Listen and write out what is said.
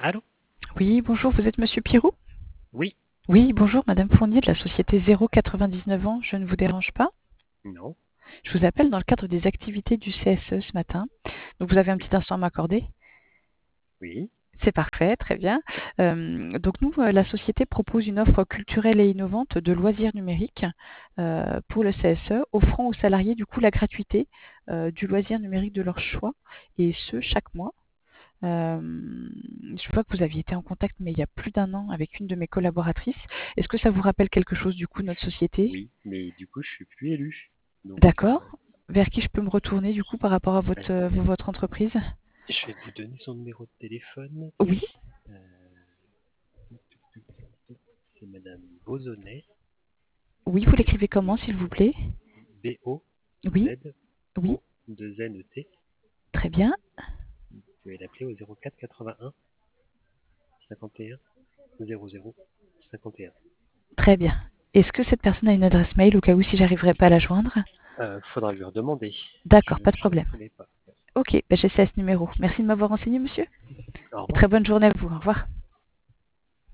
Allô? Oui, bonjour, vous êtes Monsieur Pirou? Oui. Oui, bonjour, Madame Fournier de la société 099 ans, je ne vous dérange pas. Non. Je vous appelle dans le cadre des activités du CSE ce matin. Donc vous avez un Oui. petit instant à m'accorder? Oui. C'est parfait, très bien. Donc nous, la société propose une offre culturelle et innovante de loisirs numériques pour le CSE, offrant aux salariés du coup la gratuité du loisir numérique de leur choix, et ce chaque mois. Je vois que vous aviez été en contact, mais il y a plus d'un an, avec une de mes collaboratrices. Est-ce que ça vous rappelle quelque chose, du coup, notre société? Oui. Mais du coup, je suis plus élu. Donc, D'accord. Vers qui je peux me retourner, du coup, par rapport à votre entreprise? je vais vous donner son numéro de téléphone. Oui, Euh, c'est Madame Bozonnet. oui, vous l'écrivez comment, s'il vous plaît? Oui, oui, B-O-Z-O-2-N-E-T. très bien. Vous pouvez l'appeler au 04 81 51 00 51. Très bien. Est-ce que cette personne a une adresse mail au cas où si j'arriverais pas à la joindre? Faudra lui redemander. D'accord, pas de Je ne problème. connais pas. Ok, ben j'essaie à ce numéro. Merci de m'avoir renseigné, monsieur. Au Et revoir. très bonne journée à vous. Au revoir.